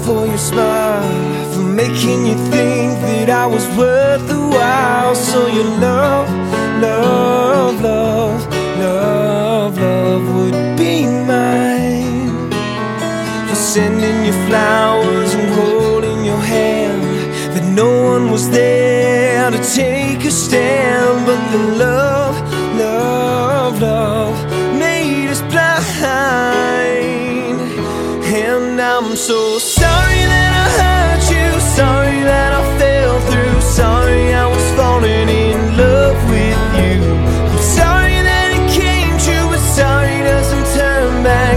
for your smile, for making you think that I was worth the while. So your love, love, love, love, love would be mine. For sending you flowers and holding your hand, that no one was there to take a stand. But the love, love, love made us blind. And I'm so sorry that I hurt you, sorry that I fell through, sorry I was falling in love with you. I'm sorry that it came true, but sorry doesn't turn back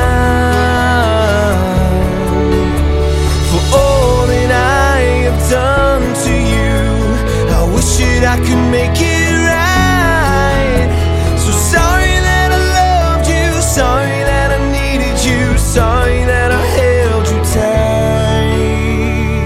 time. For all that I have done to you, I wish that I could make it right. So sorry that I loved you, sorry that I needed you, sorry that I held you tight.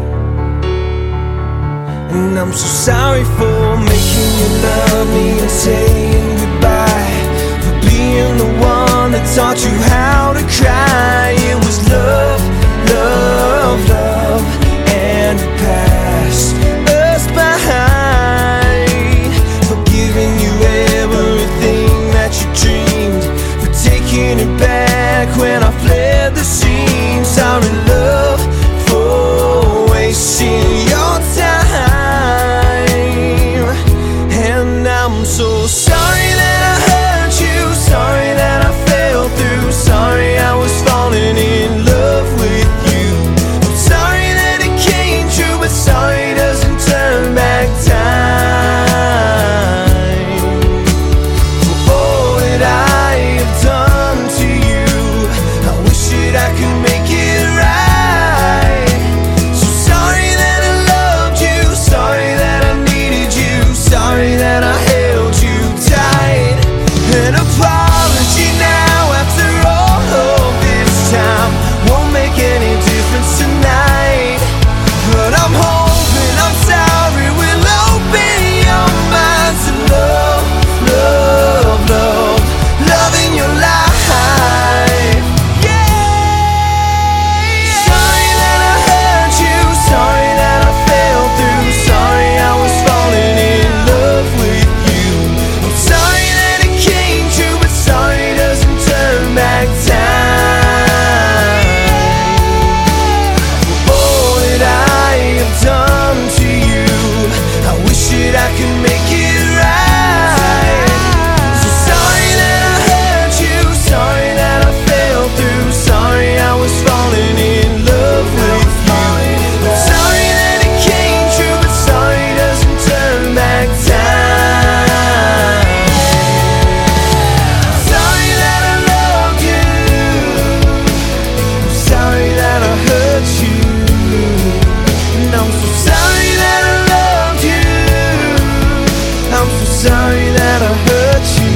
And I'm so sorry for making you love me and saying goodbye, for being the one that taught you how to cry. It was love, love, love, and it passed us behind. For giving you everything that you dreamed, for taking it back when I fled the scene. Sorry love for wasting your time. And I'm so sorry that I hurt you, sorry that I fell through, sorry I was falling in love with you. I'm sorry that it came true, but sorry doesn't turn back time. For all that I have done to you, I wish that I could make it right. So sorry that I loved you, sorry that I needed you, sorry that I held you tight. An apology now after all of this time won't make any difference tonight. But I'm hoping, I'm sorry, we'll open your mind to love, love, love, love in your life. Yeah. Sorry that I hurt you, sorry that I fell through, sorry I was falling in love with you. I'm sorry that it came true, but sorry doesn't turn back time. For all that I have done to you, I wish that I could make it right. So sorry that I hurt you, sorry that I fell through, sorry I was falling in love with you. I'm sorry that it came true, but sorry doesn't turn back time. Sorry that I loved you, I'm sorry that I hurt you, and I'm so sorry that I loved you, I'm so sorry that I hurt you.